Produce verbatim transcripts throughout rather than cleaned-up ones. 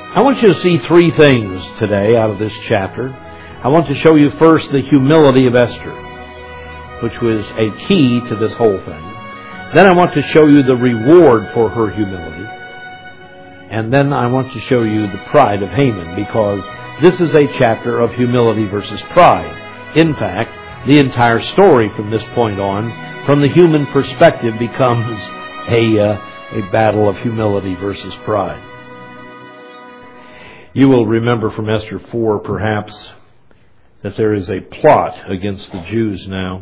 I want you to see three things today out of this chapter. I want to show you first the humility of Esther, which was a key to this whole thing. Then I want to show you the reward for her humility. And then I want to show you the pride of Haman, because this is a chapter of humility versus pride. In fact, the entire story from this point on, from the human perspective, becomes a, uh, a battle of humility versus pride. You will remember from Esther four, perhaps, that there is a plot against the Jews now.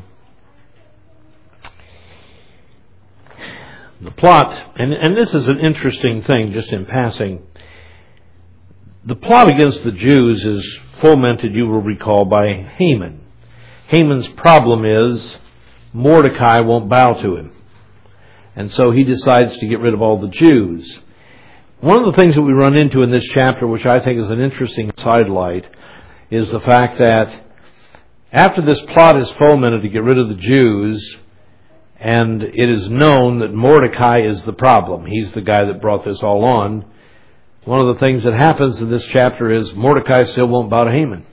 The plot, and, and this is an interesting thing, just in passing. The plot against the Jews is fomented, you will recall, by Haman. Haman's problem is Mordecai won't bow to him. And so he decides to get rid of all the Jews. One of the things that we run into in this chapter, which I think is an interesting sidelight, is the fact that after this plot is fomented to get rid of the Jews, and it is known that Mordecai is the problem, he's the guy that brought this all on, one of the things that happens in this chapter is Mordecai still won't bow to Haman.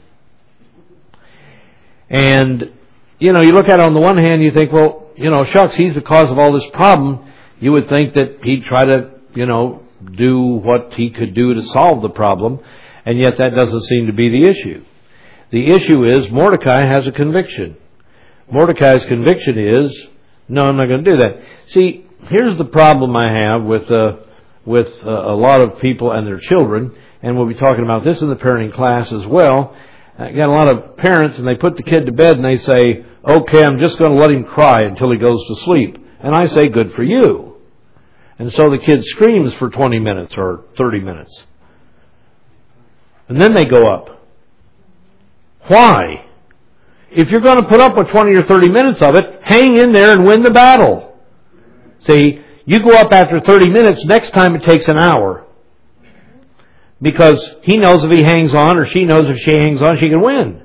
And, you know, you look at it on the one hand, you think, well, you know, shucks, he's the cause of all this problem. You would think that he'd try to, you know, do what he could do to solve the problem, and yet that doesn't seem to be the issue. The issue is Mordecai has a conviction. Mordecai's conviction is, no, I'm not going to do that. See, here's the problem I have with uh, with uh, a lot of people and their children, and we'll be talking about this in the parenting class as well. I got a lot of parents, and they put the kid to bed, and they say, okay, I'm just going to let him cry until he goes to sleep. And I say, good for you. And so the kid screams for twenty minutes or thirty minutes. And then they go up. Why? If you're going to put up with twenty or thirty minutes of it, hang in there and win the battle. See, you go up after thirty minutes, next time it takes an hour. Because he knows if he hangs on, or she knows if she hangs on, she can win.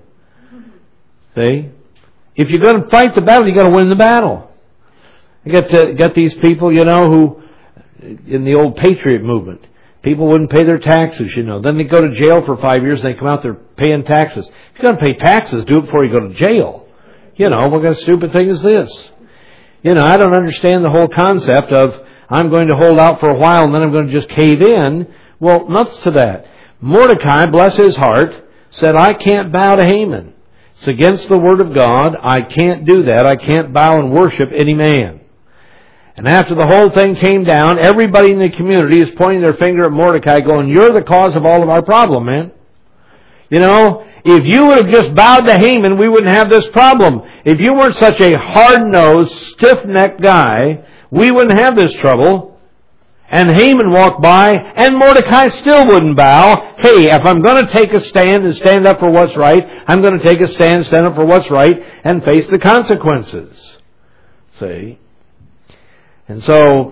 See? If you're going to fight the battle, you've got to win the battle. You got to, got these people, you know, who, in the old Patriot movement, people wouldn't pay their taxes, you know. Then they go to jail for five years and they come out there paying taxes. If you're going to pay taxes, do it before you go to jail. You know, what kind of stupid thing is this? You know, I don't understand the whole concept of I'm going to hold out for a while and then I'm going to just cave in. Well, nuts to that. Mordecai, bless his heart, said, I can't bow to Haman. It's against the word of God. I can't do that. I can't bow and worship any man. And after the whole thing came down, everybody in the community is pointing their finger at Mordecai going, you're the cause of all of our problem, man. You know, if you would have just bowed to Haman, we wouldn't have this problem. If you weren't such a hard-nosed, stiff-necked guy, we wouldn't have this trouble. And Haman walked by, and Mordecai still wouldn't bow. Hey, if I'm going to take a stand and stand up for what's right, I'm going to take a stand, stand up for what's right, and face the consequences. See? And so,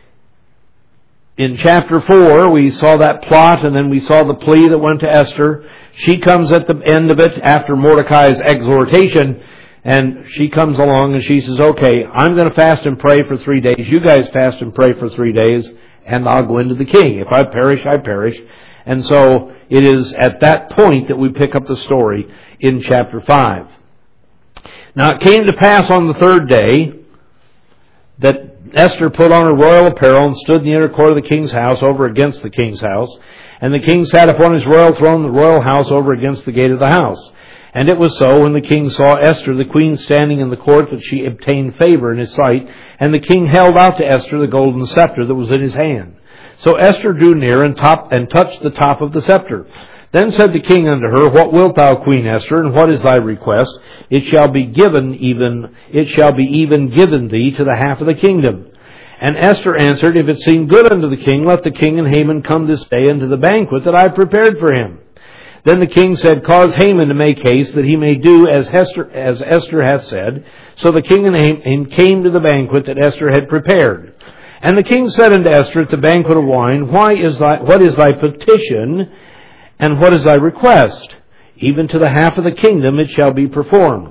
in chapter four, we saw that plot, and then we saw the plea that went to Esther. She comes at the end of it after Mordecai's exhortation, and she comes along and she says, okay, I'm going to fast and pray for three days. You guys fast and pray for three days, and I'll go into the king. If I perish, I perish. And so, it is at that point that we pick up the story in chapter five. Now, it came to pass on the third day that Esther put on her royal apparel and stood in the inner court of the king's house over against the king's house. And the king sat upon his royal throne in the royal house over against the gate of the house. And it was so when the king saw Esther, the queen, standing in the court, that she obtained favor in his sight. And the king held out to Esther the golden scepter that was in his hand. So Esther drew near and, top, and touched the top of the scepter. Then said the king unto her, what wilt thou, Queen Esther, and what is thy request? It shall be given even, it shall be even given thee to the half of the kingdom. And Esther answered, if it seem good unto the king, let the king and Haman come this day unto the banquet that I have prepared for him. Then the king said, cause Haman to make haste, that he may do as Esther, as Esther hath said. So the king and Haman came to the banquet that Esther had prepared. And the king said unto Esther at the banquet of wine, Why is thy, what is thy petition, and what is thy request? Even to the half of the kingdom it shall be performed.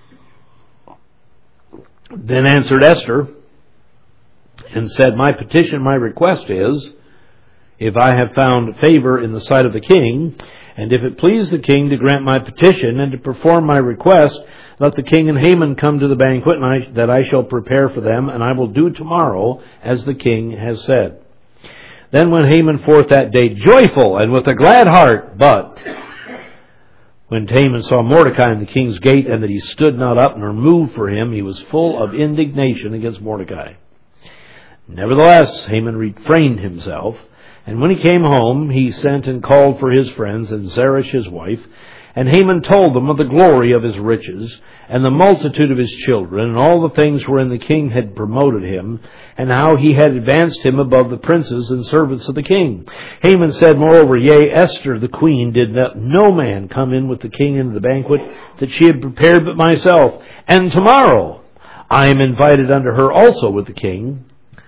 Then answered Esther, and said, My petition, my request is, if I have found favor in the sight of the king, and if it please the king to grant my petition and to perform my request, let the king and Haman come to the banquet, and I, that I shall prepare for them, and I will do tomorrow as the king has said. Then went Haman forth that day joyful and with a glad heart, but when Haman saw Mordecai in the king's gate, and that he stood not up nor moved for him, he was full of indignation against Mordecai. Nevertheless, Haman refrained himself, and when he came home, he sent and called for his friends and Zeresh his wife, and Haman told them of the glory of his riches, and the multitude of his children, and all the things wherein the king had promoted him, and how he had advanced him above the princes and servants of the king. Haman said, moreover, yea, Esther the queen did not no man come in with the king into the banquet that she had prepared but myself. And tomorrow I am invited unto her also with the king.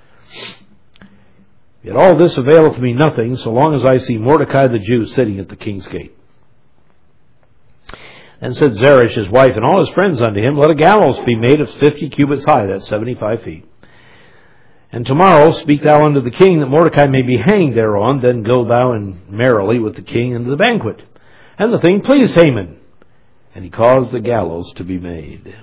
Yet all this availeth me nothing, so long as I see Mordecai the Jew sitting at the king's gate. And said Zeresh his wife and all his friends unto him, let a gallows be made of fifty cubits high, that's seventy-five feet. And tomorrow speak thou unto the king that Mordecai may be hanged thereon, then go thou and merrily with the king into the banquet. And the thing pleased Haman, and he caused the gallows to be made.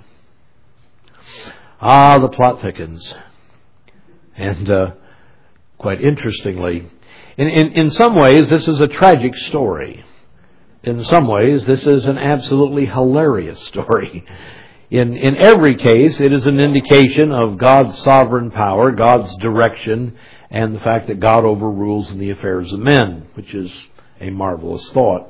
Ah, the plot thickens. And uh, quite interestingly, in, in, in some ways this is a tragic story. In some ways, this is an absolutely hilarious story. In, in every case, it is an indication of God's sovereign power, God's direction, and the fact that God overrules in the affairs of men, which is a marvelous thought.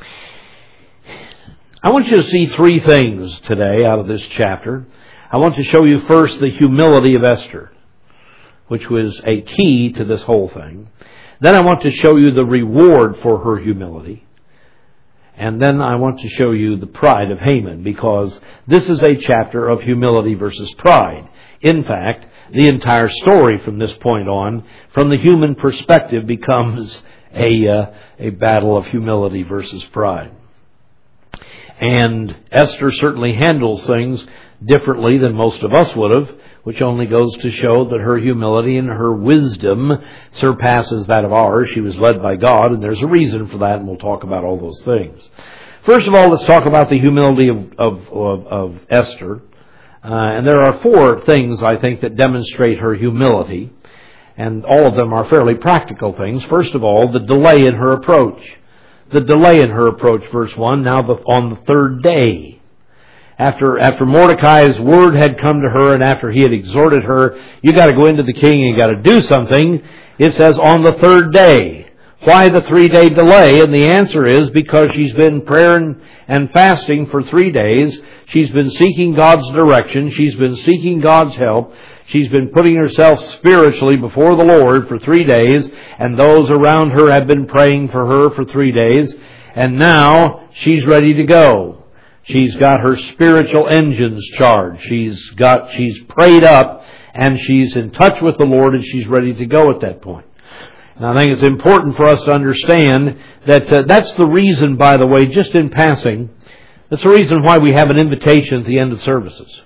I want you to see three things today out of this chapter. I want to show you first the humility of Esther, which was a key to this whole thing. Then I want to show you the reward for her humility. And then I want to show you the pride of Haman, because this is a chapter of humility versus pride. In fact, the entire story from this point on, from the human perspective, becomes a, uh, a battle of humility versus pride. And Esther certainly handles things differently than most of us would have, which only goes to show that her humility and her wisdom surpasses that of ours. She was led by God, and there's a reason for that, and we'll talk about all those things. First of all, let's talk about the humility of, of, of, of Esther. Uh, and there are four things, I think, that demonstrate her humility, and all of them are fairly practical things. First of all, the delay in her approach. The delay in her approach, verse one, now the, on the third day. After after Mordecai's word had come to her, and after he had exhorted her, you got to go into the king and you got to do something, it says on the third day. Why the three-day delay? And the answer is because she's been praying and fasting for three days. She's been seeking God's direction. She's been seeking God's help. She's been putting herself spiritually before the Lord for three days, and those around her have been praying for her for three days, and now she's ready to go. She's got her spiritual engines charged. She's got, she's prayed up, and she's in touch with the Lord, and she's ready to go at that point. And I think it's important for us to understand that uh, that's the reason, by the way, just in passing, that's the reason why we have an invitation at the end of services.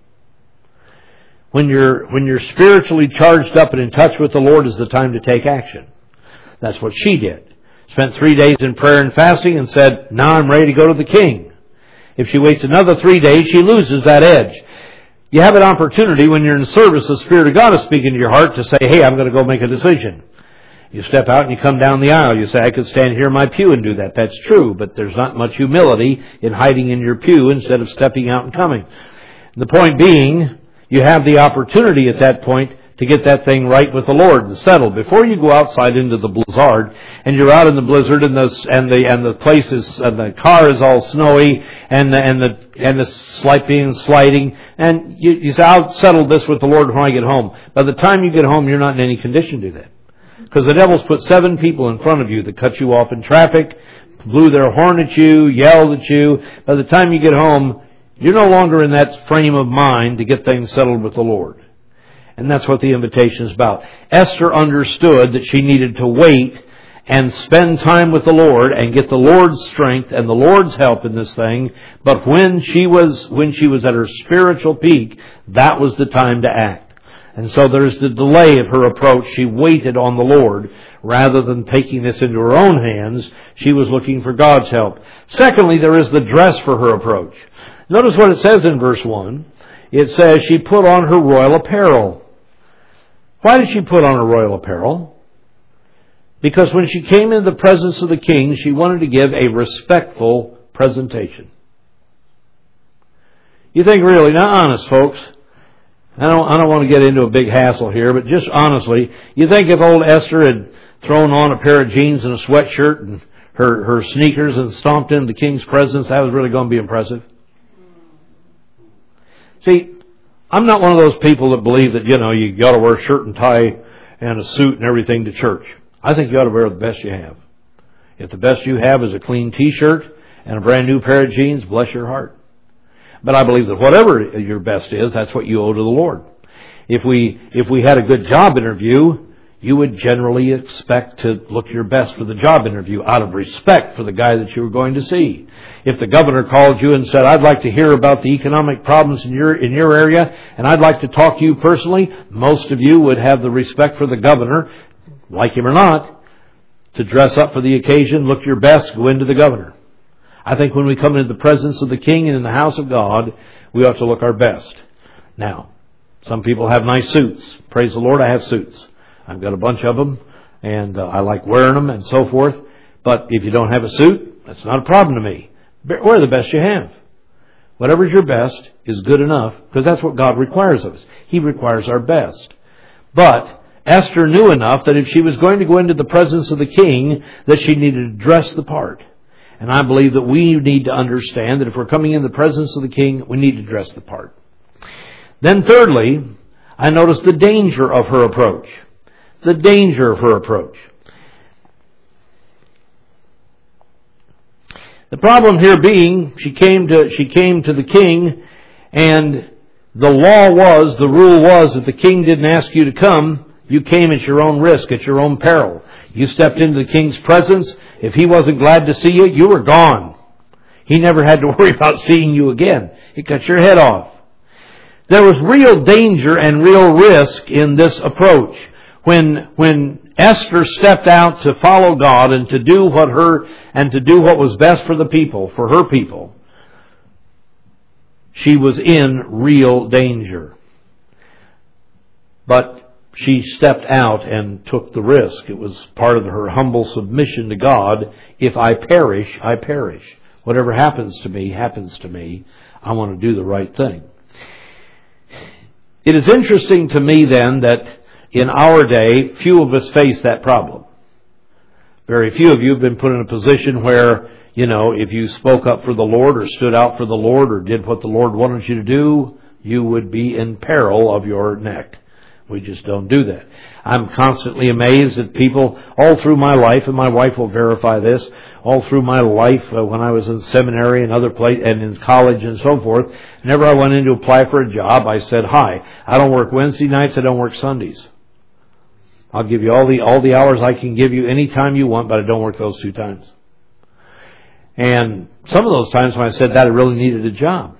When you're, when you're spiritually charged up and in touch with the Lord is the time to take action. That's what she did. Spent three days in prayer and fasting and said, now I'm ready to go to the king. If she waits another three days, she loses that edge. You have an opportunity when you're in service, the Spirit of God is speaking to your heart to say, hey, I'm going to go make a decision. You step out and you come down the aisle. You say, I could stand here in my pew and do that. That's true, but there's not much humility in hiding in your pew instead of stepping out and coming. The point being, you have the opportunity at that point to get that thing right with the Lord and settled. Before you go outside into the blizzard, and you're out in the blizzard, and the and the and the place is and the car is all snowy, and the and the and the sliding and sliding, and you, you say, I'll settle this with the Lord when I get home. By the time you get home, you're not in any condition to do that, because the devil's put seven people in front of you that cut you off in traffic, blew their horn at you, yelled at you. By the time you get home, you're no longer in that frame of mind to get things settled with the Lord. And that's what the invitation is about. Esther understood that she needed to wait and spend time with the Lord and get the Lord's strength and the Lord's help in this thing. But when she was, when she was at her spiritual peak, that was the time to act. And so there's the delay of her approach. She waited on the Lord rather than taking this into her own hands, she was looking for God's help. Secondly, there is the dress for her approach. Notice what it says in verse one. It says she put on her royal apparel. Why did she put on her royal apparel? Because when she came into the presence of the king, she wanted to give a respectful presentation. You think really, now honest folks, I don't, I don't want to get into a big hassle here, but just honestly, you think if old Esther had thrown on a pair of jeans and a sweatshirt and her, her sneakers and stomped into the king's presence, that was really going to be impressive? See, I'm not one of those people that believe that, you know, you got to wear a shirt and tie and a suit and everything to church. I think you ought to wear the best you have. If the best you have is a clean t-shirt and a brand new pair of jeans, bless your heart. But I believe that whatever your best is, that's what you owe to the Lord. If we, if we had a good job interview, you would generally expect to look your best for the job interview out of respect for the guy that you were going to see. If the governor called you and said, I'd like to hear about the economic problems in your, in your area, and I'd like to talk to you personally, most of you would have the respect for the governor, like him or not, to dress up for the occasion, look your best, go into the governor. I think when we come into the presence of the king and in the house of God, we ought to look our best. Now, some people have nice suits. Praise the Lord, I have suits. I've got a bunch of them, and uh, I like wearing them and so forth. But if you don't have a suit, that's not a problem to me. Wear the best you have. Whatever's your best is good enough, because that's what God requires of us. He requires our best. But Esther knew enough that if she was going to go into the presence of the king, that she needed to dress the part. And I believe that we need to understand that if we're coming in the presence of the king, we need to dress the part. Then thirdly, I noticed the danger of her approach. The danger of her approach. The problem here being, she came to, she came to the king, and the law was, the rule was, that the king didn't ask you to come, you came at your own risk, at your own peril. You stepped into the king's presence. If he wasn't glad to see you, you were gone. He never had to worry about seeing you again. He cut your head off. There was real danger and real risk in this approach. When, when Esther stepped out to follow God and to do what her, and to do what was best for the people, for her people, she was in real danger. But she stepped out and took the risk. It was part of her humble submission to God. If I perish, I perish. Whatever happens to me, happens to me. I want to do the right thing. It is interesting to me then that in our day, few of us face that problem. Very few of you have been put in a position where, you know, if you spoke up for the Lord or stood out for the Lord or did what the Lord wanted you to do, you would be in peril of your neck. We just don't do that. I'm constantly amazed at people all through my life, and my wife will verify this, all through my life uh, when I was in seminary and other place and in college and so forth. Whenever I went in to apply for a job, I said, hi, I don't work Wednesday nights, I don't work Sundays. I'll give you all the all the hours I can give you any time you want, but I don't work those two times. And some of those times when I said that, I really needed a job.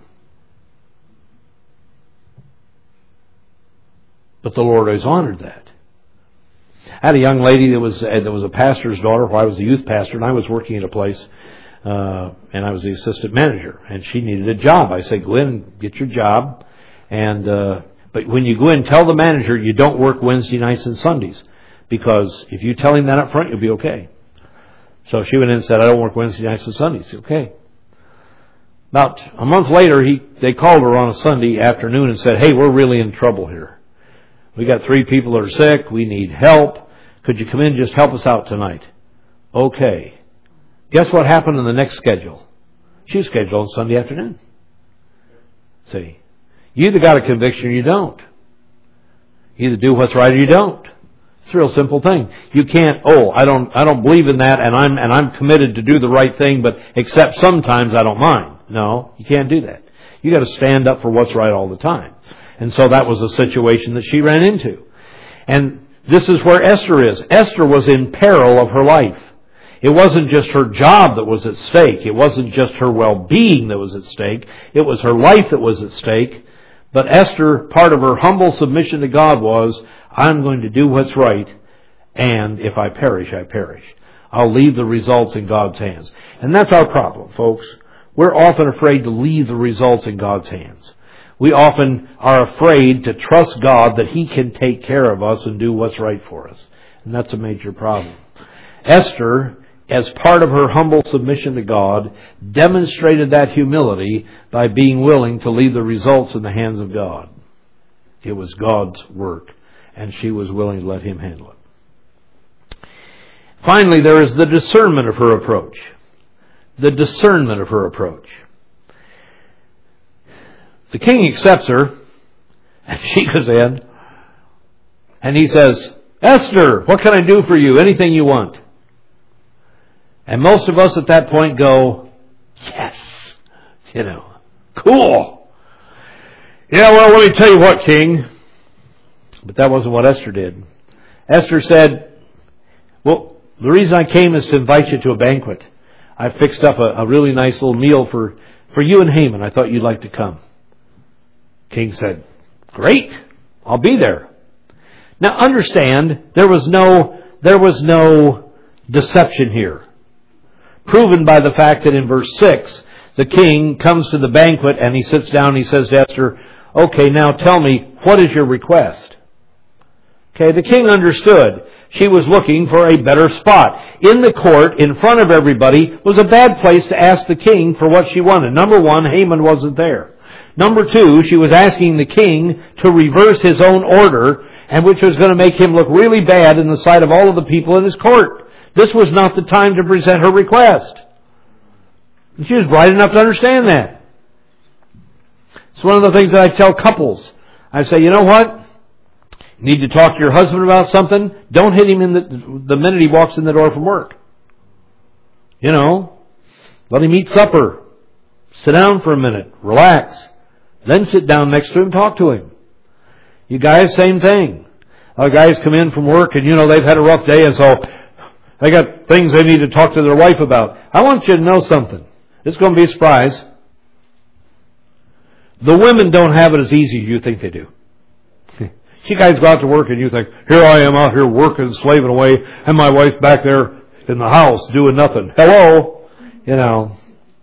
But the Lord always honored that. I had a young lady that was that was a pastor's daughter while I was a youth pastor, and I was working at a place, uh, and I was the assistant manager, and she needed a job. I said, go in and get your job, and uh, but when you go in, tell the manager you don't work Wednesday nights and Sundays, because if you tell him that up front, you'll be okay. So she went in and said, I don't work Wednesday nights and Sundays. Okay. About a month later, he they called her on a Sunday afternoon and said, hey, we're really in trouble here. We got three people that are sick. We need help. Could you come in and just help us out tonight? Okay. Guess what happened in the next schedule? She was scheduled on Sunday afternoon. See, you either got a conviction or you don't. You either do what's right or you don't. It's a real simple thing. You can't, oh, I don't, I don't believe in that, and I'm, and I'm committed to do the right thing, but except sometimes I don't mind. No, you can't do that. You got to stand up for what's right all the time. And so that was a situation that she ran into. And this is where Esther is. Esther was in peril of her life. It wasn't just her job that was at stake. It wasn't just her well-being that was at stake. It was her life that was at stake. But Esther, part of her humble submission to God was, I'm going to do what's right. And if I perish, I perish. I'll leave the results in God's hands. And that's our problem, folks. We're often afraid to leave the results in God's hands. We often are afraid to trust God that He can take care of us and do what's right for us. And that's a major problem. Esther, as part of her humble submission to God, demonstrated that humility by being willing to leave the results in the hands of God. It was God's work, and she was willing to let Him handle it. Finally, there is the discernment of her approach. The discernment of her approach. The king accepts her, and she goes in, and he says, Esther, what can I do for you? Anything you want. And most of us at that point go, yes, you know, cool. Yeah, well, let me tell you what, king. But that wasn't what Esther did. Esther said, well, the reason I came is to invite you to a banquet. I fixed up a, a really nice little meal for, for you and Haman. I thought you'd like to come. King said, great, I'll be there. Now understand, there was no, there was no deception here. Proven by the fact that in verse six, the king comes to the banquet and he sits down and he says to Esther, okay, now tell me, what is your request? Okay, the king understood. She was looking for a better spot. In the court, in front of everybody, was a bad place to ask the king for what she wanted. Number one, Haman wasn't there. Number two, she was asking the king to reverse his own order, and which was going to make him look really bad in the sight of all of the people in his court. This was not the time to present her request. And she was bright enough to understand that. It's one of the things that I tell couples. I say, you know what? You need to talk to your husband about something. Don't hit him in the, the minute he walks in the door from work. You know, let him eat supper. Sit down for a minute. Relax. Then sit down next to him, talk to him. You guys, same thing. Our guys come in from work and, you know, they've had a rough day, and so they got things they need to talk to their wife about. I want you to know something. It's going to be a surprise. The women don't have it as easy as you think they do. You guys go out to work and you think, here I am out here working, slaving away, and my wife back there in the house doing nothing. Hello? You know.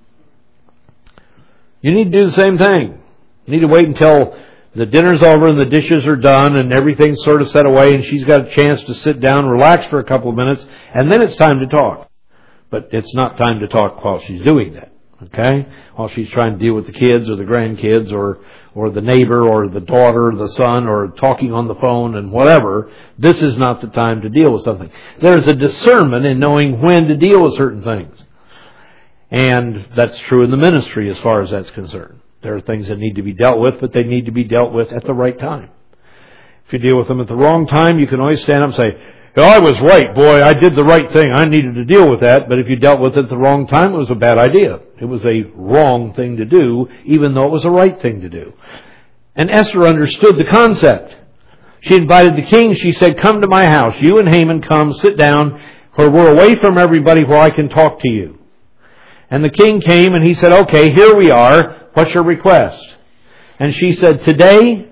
You need to do the same thing. You need to wait until the dinner's over and the dishes are done and everything's sort of set away and she's got a chance to sit down, relax for a couple of minutes, and then it's time to talk. But it's not time to talk while she's doing that. Okay? While she's trying to deal with the kids or the grandkids or, or the neighbor or the daughter or the son or talking on the phone and whatever. This is not the time to deal with something. There's a discernment in knowing when to deal with certain things. And that's true in the ministry as far as that's concerned. There are things that need to be dealt with, but they need to be dealt with at the right time. If you deal with them at the wrong time, you can always stand up and say, oh, I was right, boy, I did the right thing. I needed to deal with that. But if you dealt with it at the wrong time, it was a bad idea. It was a wrong thing to do, even though it was a right thing to do. And Esther understood the concept. She invited the king. She said, come to my house. You and Haman come, sit down, where we're away from everybody, where I can talk to you. And the king came and he said, okay, here we are. What's your request? And she said, today,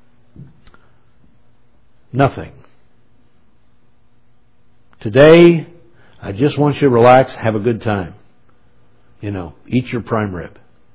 nothing. Today, I just want you to relax, have a good time. You know, eat your prime rib.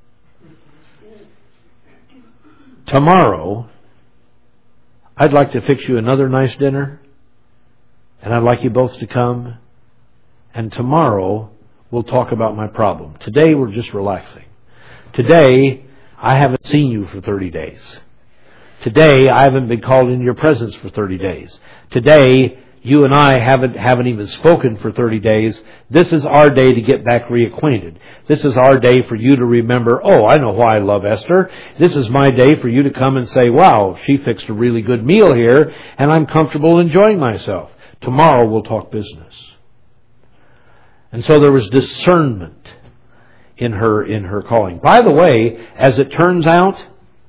Tomorrow, I'd like to fix you another nice dinner, and I'd like you both to come. And tomorrow, we'll talk about my problem. Today, we're just relaxing. Today, I haven't seen you for thirty days. Today, I haven't been called into your presence for thirty days. Today, you and I haven't, haven't even spoken for thirty days. This is our day to get back reacquainted. This is our day for you to remember, oh, I know why I love Esther. This is my day for you to come and say, wow, she fixed a really good meal here, and I'm comfortable enjoying myself. Tomorrow, we'll talk business. And so there was discernment in her in her calling. By the way, as it turns out,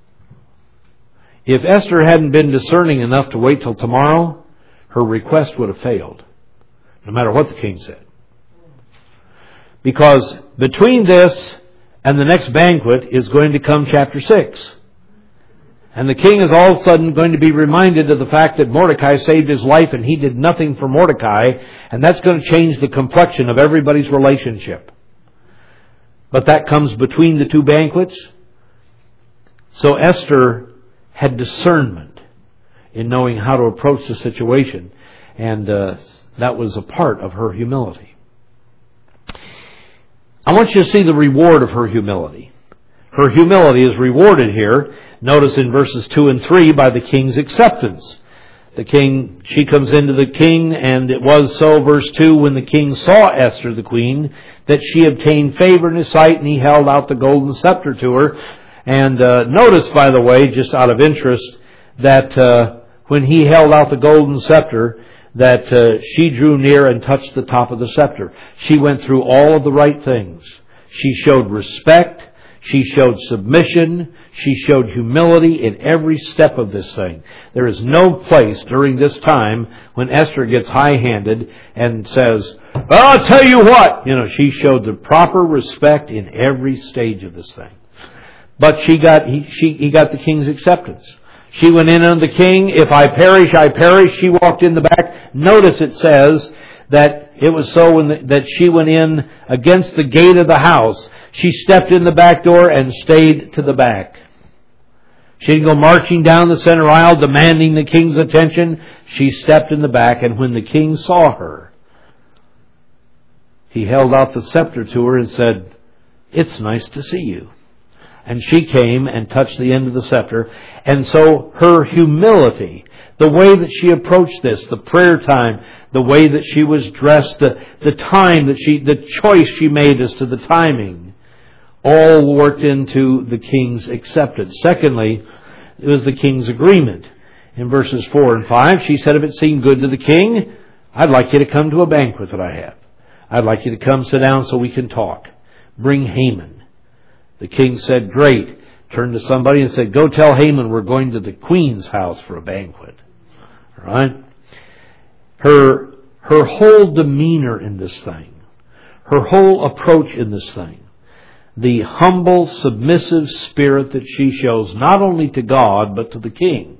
if Esther hadn't been discerning enough to wait till tomorrow, her request would have failed, no matter what the king said. Because between this and the next banquet is going to come chapter six. And the king is all of a sudden going to be reminded of the fact that Mordecai saved his life and he did nothing for Mordecai, and that's going to change the complexion of everybody's relationship. But that comes between the two banquets. So Esther had discernment in knowing how to approach the situation, and uh, that was a part of her humility. I want you to see the reward of her humility. Her humility is rewarded here. Notice in verses two and three by the king's acceptance. The king, she comes into the king, and it was so, verse two, when the king saw Esther the queen, that she obtained favor in his sight, and he held out the golden scepter to her. And uh, notice, by the way, just out of interest, that uh, when he held out the golden scepter, that uh, she drew near and touched the top of the scepter. She went through all of the right things. She showed respect. She showed submission. She showed humility in every step of this thing. There is no place during this time when Esther gets high-handed and says, well, I'll tell you what. You know, she showed the proper respect in every stage of this thing. But she got, he, she, he got the king's acceptance. She went in on the king. If I perish, I perish. She walked in the back. Notice it says that it was so when the, that she went in against the gate of the house. She stepped in the back door and stayed to the back. She didn't go marching down the center aisle demanding the king's attention. She stepped in the back, and when the king saw her, he held out the scepter to her and said, it's nice to see you. And she came and touched the end of the scepter. And so her humility, the way that she approached this, the prayer time, the way that she was dressed, the, the time that she, the choice she made as to the timing, all worked into the king's acceptance. Secondly, it was the king's agreement. In verses four and five, she said, if it seemed good to the king, I'd like you to come to a banquet that I have. I'd like you to come sit down so we can talk. Bring Haman. The king said, great. Turned to somebody and said, go tell Haman we're going to the queen's house for a banquet. All right? Her, her whole demeanor in this thing, her whole approach in this thing, the humble, submissive spirit that she shows not only to God but to the king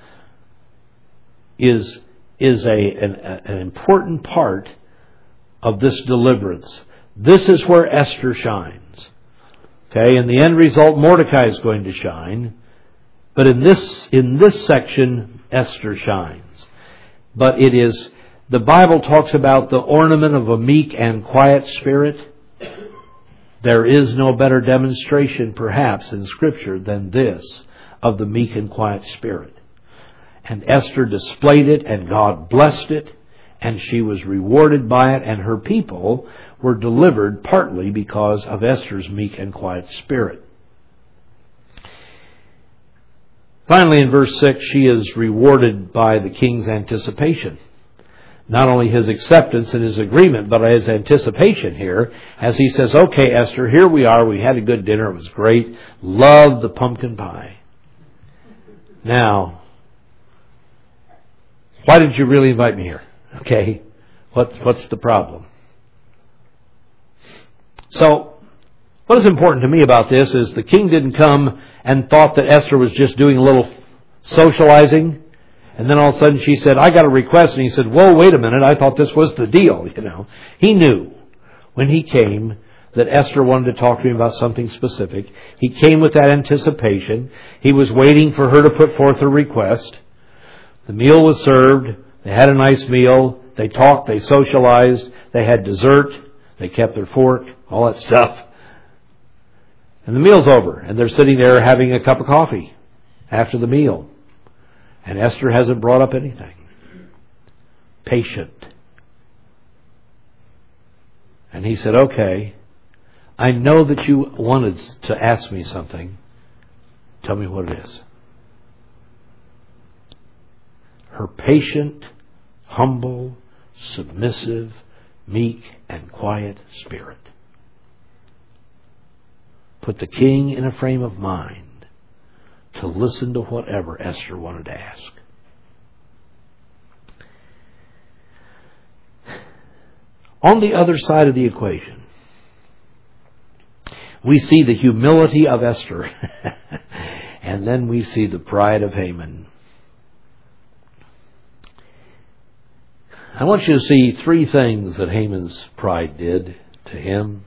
is, is a, an, an important part of this deliverance. This is where Esther shines. Okay, in the end result, Mordecai is going to shine. But in this, in this section, Esther shines. But it is, the Bible talks about the ornament of a meek and quiet spirit. There is no better demonstration, perhaps, in Scripture than this of the meek and quiet spirit. And Esther displayed it, and God blessed it, and she was rewarded by it, and her people were delivered partly because of Esther's meek and quiet spirit. Finally, in verse six, she is rewarded by the king's anticipation. Not only his acceptance and his agreement, but his anticipation here, as he says, okay, Esther, here we are. We had a good dinner. It was great. Loved the pumpkin pie. Now, why did you really invite me here? Okay, what, what's the problem? So, what is important to me about this is the king didn't come and thought that Esther was just doing a little socializing. And then all of a sudden she said, I got a request. And he said, whoa, wait a minute. I thought this was the deal. You know, he knew when he came that Esther wanted to talk to him about something specific. He came with that anticipation. He was waiting for her to put forth a request. The meal was served. They had a nice meal. They talked. They socialized. They had dessert. They kept their fork, all that stuff. And the meal's over. And they're sitting there having a cup of coffee after the meal. And Esther hasn't brought up anything. Patient. And he said, okay, I know that you wanted to ask me something. Tell me what it is. Her patient, humble, submissive, meek, and quiet spirit put the king in a frame of mind to listen to whatever Esther wanted to ask. On the other side of the equation, we see the humility of Esther. And then we see the pride of Haman. I want you to see three things that Haman's pride did to him.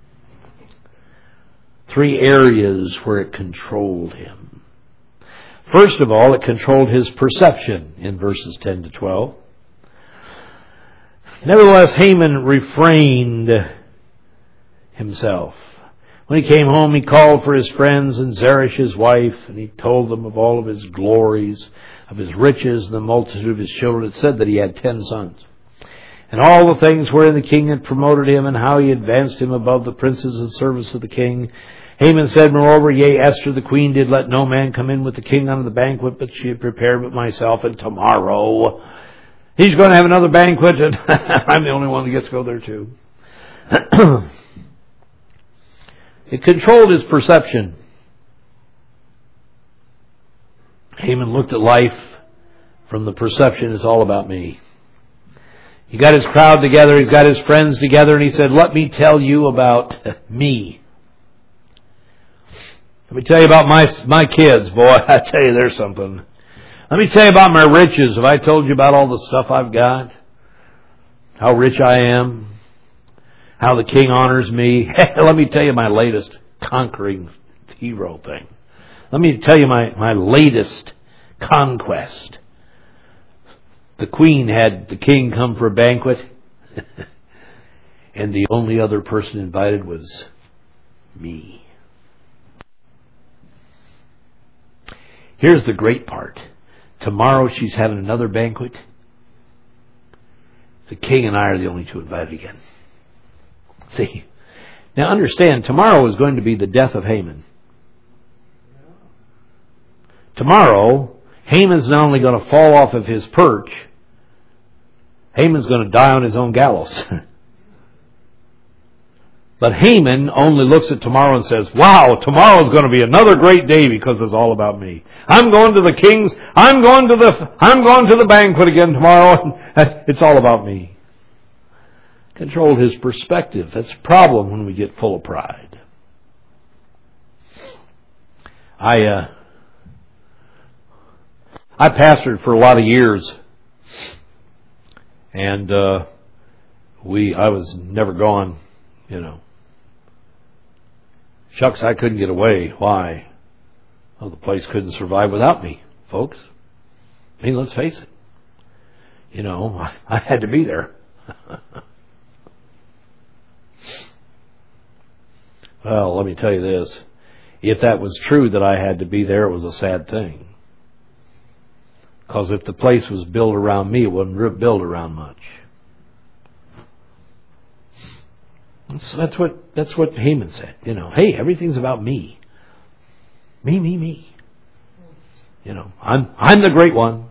Three areas where it controlled him. First of all, it controlled his perception in verses ten to twelve. Nevertheless, Haman refrained himself. When he came home, he called for his friends and Zeresh his wife, and he told them of all of his glories, of his riches, and the multitude of his children. It said that he had ten sons. And all the things wherein the king had promoted him, and how he advanced him above the princes in service of the king. Haman said, moreover, yea, Esther the queen did let no man come in with the king unto the banquet, but she had prepared but myself, and tomorrow he's going to have another banquet, and I'm the only one that gets to go there too. It controlled his perception. Haman looked at life from the perception, it's all about me. He got his crowd together, he's got his friends together, and he said, let me tell you about me. Let me tell you about my my kids, boy. I tell you, there's something. Let me tell you about my riches. Have I told you about all the stuff I've got? How rich I am? How the king honors me? Let me tell you my latest conquering hero thing. Let me tell you my, my latest conquest. The queen had the king come for a banquet, and the only other person invited was me. Here's the great part. Tomorrow she's having another banquet. The king and I are the only two invited again. See? Now understand, tomorrow is going to be the death of Haman. Tomorrow, Haman's not only going to fall off of his perch, Haman's going to die on his own gallows. But Haman only looks at tomorrow and says, wow, tomorrow's going to be another great day because it's all about me. I'm going to the king's, I'm going to the, I'm going to the banquet again tomorrow. And it's all about me. Controlled his perspective. That's a problem when we get full of pride. I, uh, I pastored for a lot of years. And, uh, we, I was never gone, you know. Shucks, I couldn't get away. Why? Well, the place couldn't survive without me, folks. I mean, let's face it. You know, I, I had to be there. Well, let me tell you this. If that was true that I had to be there, it was a sad thing. Because if the place was built around me, it wasn't built around much. That's, that's what that's what Haman said. You know, hey, everything's about me. Me, me, me. You know, I'm I'm the great one.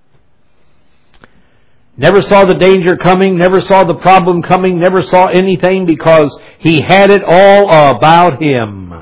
Never saw the danger coming, never saw the problem coming, never saw anything because he had it all about him.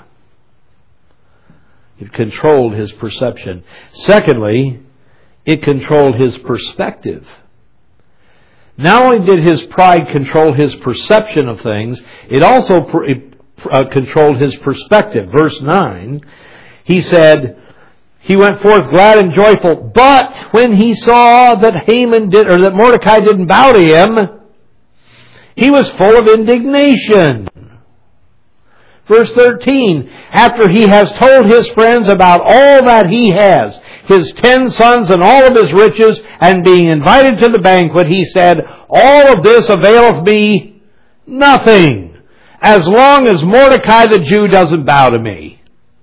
It controlled his perception. Secondly, it controlled his perspective. Not only did his pride control his perception of things, it also pr- uh, controlled his perspective. Verse nine, he said, he went forth glad and joyful, but when he saw that Haman did, or that Mordecai didn't bow to him, he was full of indignation. Verse thirteen, after he has told his friends about all that he has, his ten sons and all of his riches, and being invited to the banquet, he said, all of this availeth me nothing, as long as Mordecai the Jew doesn't bow to me.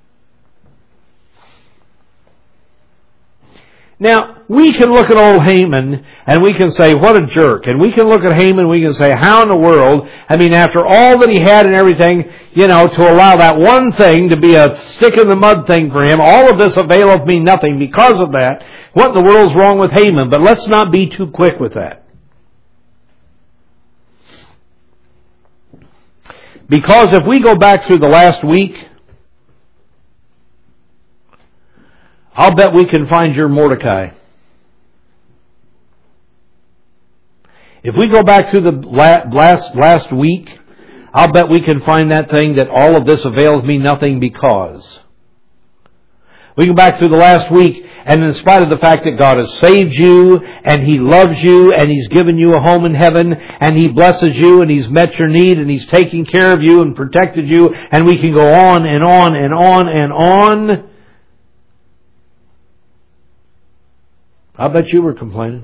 Now, we can look at old Haman and we can say, what a jerk. And we can look at Haman and we can say, how in the world? I mean, after all that he had and everything, you know, to allow that one thing to be a stick in the mud thing for him, all of this availeth me nothing because of that. What in the world's wrong with Haman? But let's not be too quick with that. Because if we go back through the last week, I'll bet we can find your Mordecai. If we go back through the last last week, I'll bet we can find that thing that all of this avails me nothing because. We go back through the last week, and in spite of the fact that God has saved you, and He loves you, and He's given you a home in heaven, and He blesses you, and He's met your need, and He's taken care of you and protected you, and we can go on and on and on and on. I bet you were complaining.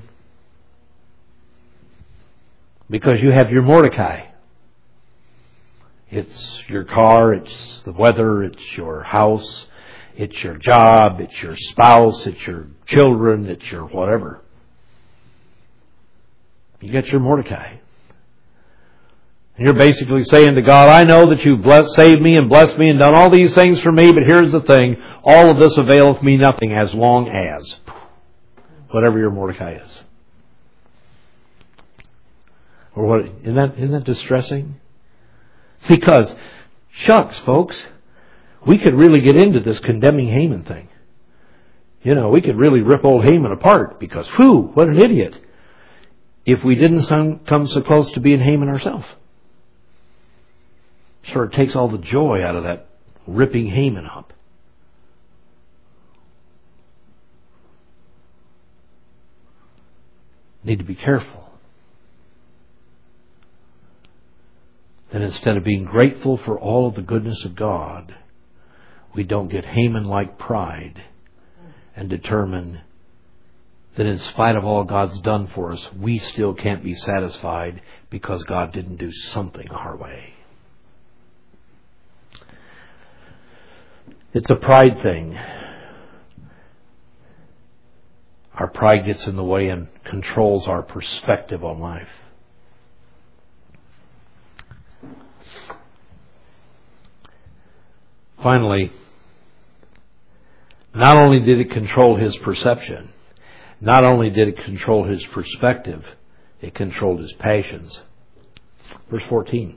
Because you have your Mordecai. It's your car, it's the weather, it's your house, it's your job, it's your spouse, it's your children, it's your whatever. You got your Mordecai. And you're basically saying to God, I know that you've blessed, saved me and blessed me and done all these things for me, but here's the thing, all of this availeth me nothing as long as whatever your Mordecai is. Or what? Isn't that, isn't that distressing? Because, shucks, folks, we could really get into this condemning Haman thing. You know, we could really rip old Haman apart because, whew, what an idiot. If we didn't come so close to being Haman ourselves. Sure, it takes all the joy out of that ripping Haman up. Need to be careful. And instead of being grateful for all of the goodness of God, we don't get Haman-like pride and determine that in spite of all God's done for us, we still can't be satisfied because God didn't do something our way. It's a pride thing. Our pride gets in the way and controls our perspective on life. Finally, not only did it control his perception, not only did it control his perspective, it controlled his passions. Verse fourteen.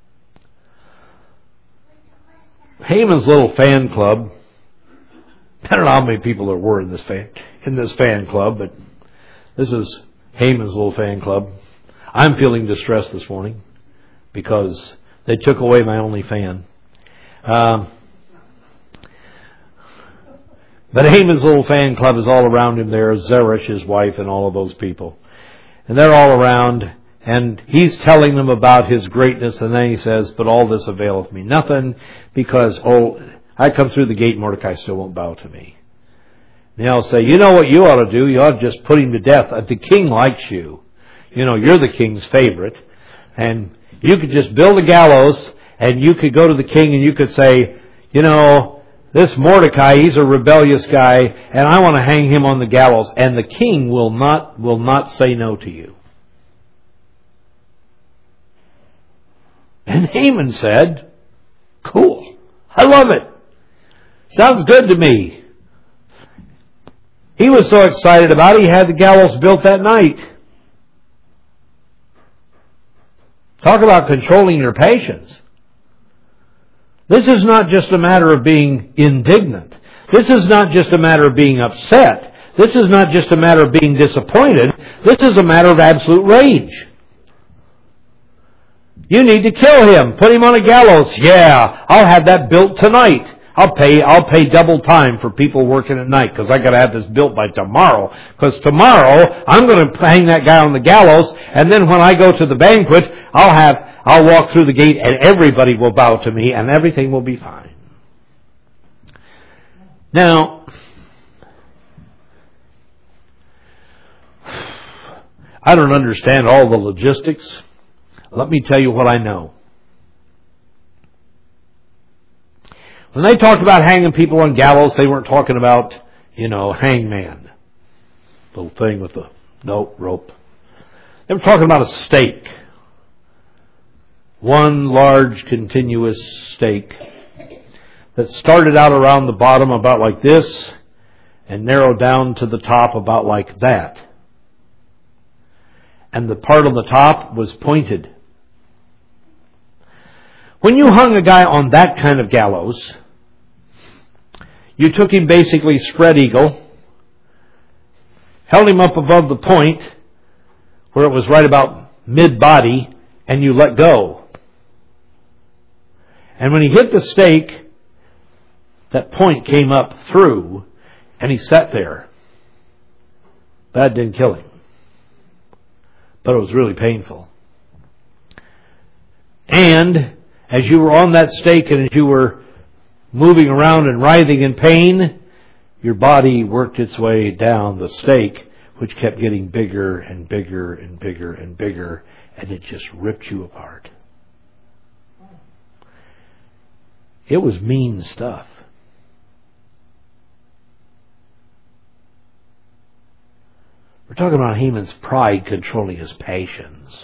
Haman's little fan club, I don't know how many people there were in this fan, in this fan club, but this is Haman's little fan club. I'm feeling distressed this morning because they took away my only fan. Um, But Haman's little fan club is all around him there, Zeresh, his wife, and all of those people. And they're all around, and he's telling them about his greatness, and then he says, but all this availeth me nothing, because, oh, I come through the gate, Mordecai still won't bow to me. And they'll say, you know what you ought to do? You ought to just put him to death. The king likes you. You know, you're the king's favorite. And you could just build a gallows, and you could go to the king, and you could say, you know, this Mordecai, he's a rebellious guy, and I want to hang him on the gallows. And the king will not will not say no to you. And Haman said, cool, I love it. Sounds good to me. He was so excited about it, he had the gallows built that night. Talk about controlling your passions. This is not just a matter of being indignant. This is not just a matter of being upset. This is not just a matter of being disappointed. This is a matter of absolute rage. You need to kill him. Put him on a gallows. Yeah, I'll have that built tonight. I'll pay I'll pay double time for people working at night because I got to have this built by tomorrow. Because tomorrow I'm going to hang that guy on the gallows, and then when I go to the banquet, I'll have I'll walk through the gate and everybody will bow to me and everything will be fine. Now, I don't understand all the logistics. Let me tell you what I know. When they talked about hanging people on gallows, they weren't talking about, you know, hangman. Little thing with the nope, rope. They were talking about a stake. One large continuous stake that started out around the bottom about like this and narrowed down to the top about like that. And the part on the top was pointed. When you hung a guy on that kind of gallows, you took him basically spread eagle, held him up above the point where it was right about mid-body, and you let go. And when he hit the stake, that point came up through, And he sat there. That didn't kill him. But it was really painful. And as you were on that stake and as you were moving around and writhing in pain, your body worked its way down the stake, which kept getting bigger and bigger and bigger and bigger, and it just ripped you apart. It was mean stuff. We're talking about Haman's pride controlling his passions.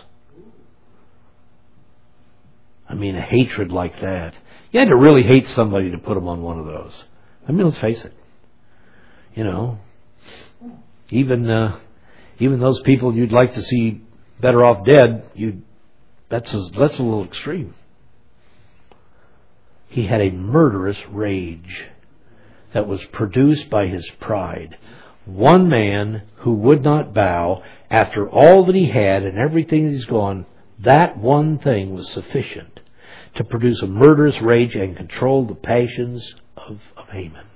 I mean, a hatred like that. You had to really hate somebody to put them on one of those. I mean, let's face it. You know, even uh, even those people you'd like to see better off dead, you that's a, that's a little extreme. He had a murderous rage that was produced by his pride. One man who would not bow after all that he had and everything that he's gone, that one thing was sufficient to produce a murderous rage and control the passions of, of Haman.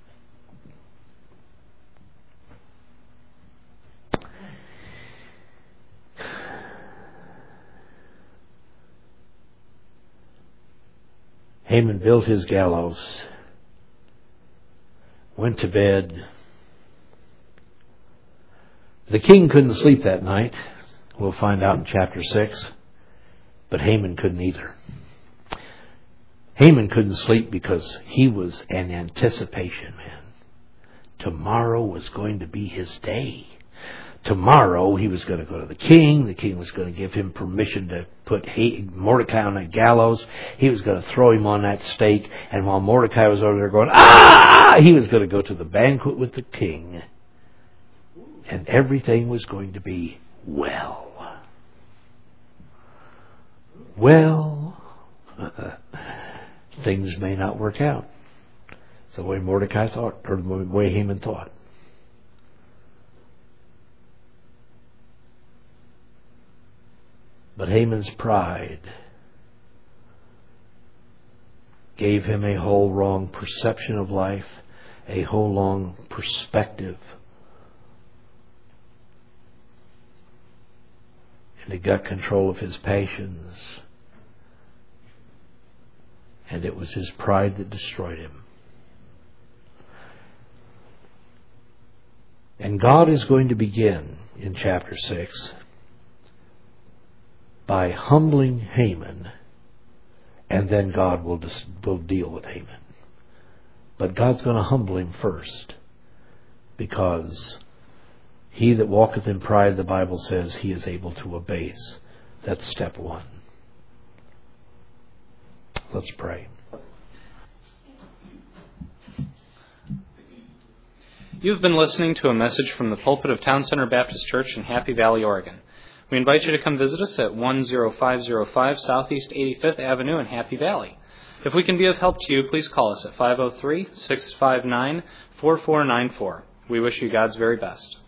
Haman built his gallows, went to bed. The king couldn't sleep that night. We'll find out in chapter six. But Haman couldn't either. Haman couldn't sleep because he was an anticipation man. Tomorrow was going to be his day. Tomorrow he was going to go to the king. The king was going to give him permission to put Mordecai on that gallows. He was going to throw him on that stake. And while Mordecai was over there going, ah! He was going to go to the banquet with the king. And everything was going to be well. Well, things may not work out. It's the way Mordecai thought, or the way Haman thought. But Haman's pride gave him a whole wrong perception of life, a whole wrong perspective. And it got control of his passions. And it was his pride that destroyed him. And God is going to begin in chapter six by humbling Haman, and then God will, dis- will deal with Haman. But God's going to humble him first, because he that walketh in pride, the Bible says, he is able to abase. That's step one. Let's pray. You've been listening to a message from the pulpit of Town Center Baptist Church in Happy Valley, Oregon. We invite you to come visit us at one oh five oh five Southeast eighty-fifth Avenue in Happy Valley. If we can be of help to you, please call us at five oh three, six five nine, four four nine four. We wish you God's very best.